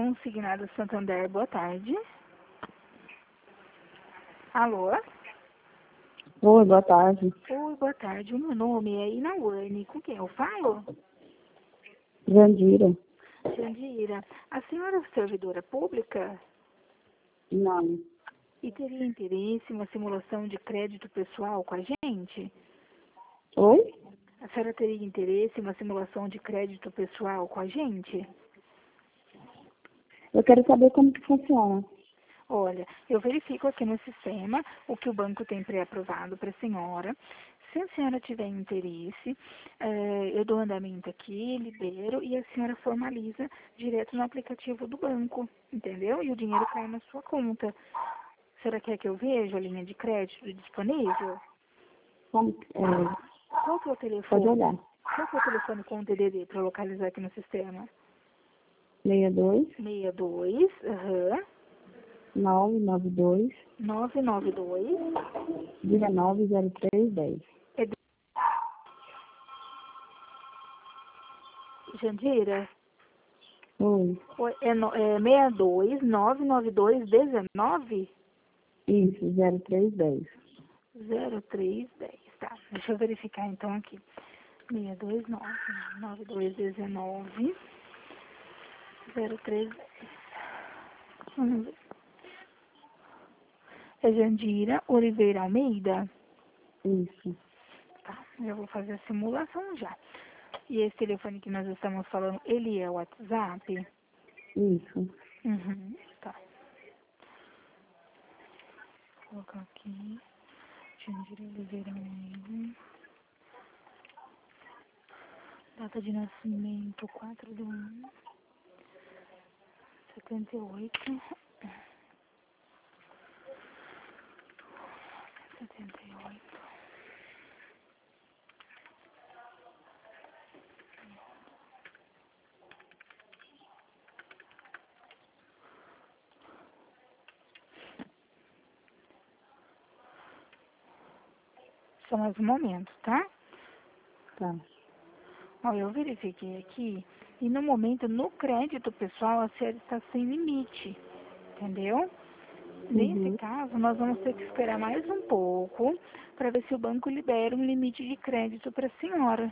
Consignado Santander, boa tarde. Alô? Oi, boa tarde. Oi, boa tarde. O meu nome é Inawane. Com quem eu falo? Jandira. Jandira. A senhora é servidora pública Não. e teria interesse em uma simulação de crédito pessoal com a gente? Oi? A senhora teria interesse em uma simulação de crédito pessoal com a gente? Eu quero saber como que funciona. Olha, eu verifico aqui no sistema o que o banco tem pré-aprovado para a senhora. Se a senhora tiver interesse, eu dou andamento aqui, libero e a senhora formaliza direto no aplicativo do banco, entendeu? E o dinheiro cai na sua conta. A senhora quer que eu veja a linha de crédito disponível? Como, Qual que é o pode telefone? olhar. Qual que é o telefone com o DDD para localizar aqui no sistema? 62 62, 992 992. 190310. É Jandira? Oi. É 62 992 19 Isso, 0310. 0310. Tá, deixa eu verificar então aqui. 629 9219 0310. Vamos ver. É Jandira Oliveira Almeida? Isso. Tá, eu vou fazer a simulação já. E esse telefone que nós estamos falando, ele é o WhatsApp? Isso. Uhum, tá. Vou colocar aqui. Jandira Oliveira Almeida. Data de nascimento 4/1/78. 78. Só mais um momento, tá? Tá. Ó, eu verifiquei aqui e no momento, no crédito pessoal, a senhora está sem limite, entendeu? Nesse Uhum. caso, nós vamos ter que esperar mais um pouco para ver se o banco libera um limite de crédito para a senhora,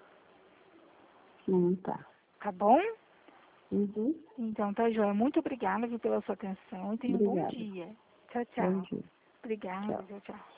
Tá. tá bom? Uhum. Então, tá, joia. Muito obrigada, viu, pela sua atenção e tenha um bom Obrigada. dia. Tchau, Bom tchau. dia. Obrigada, Tchau. tchau, tchau.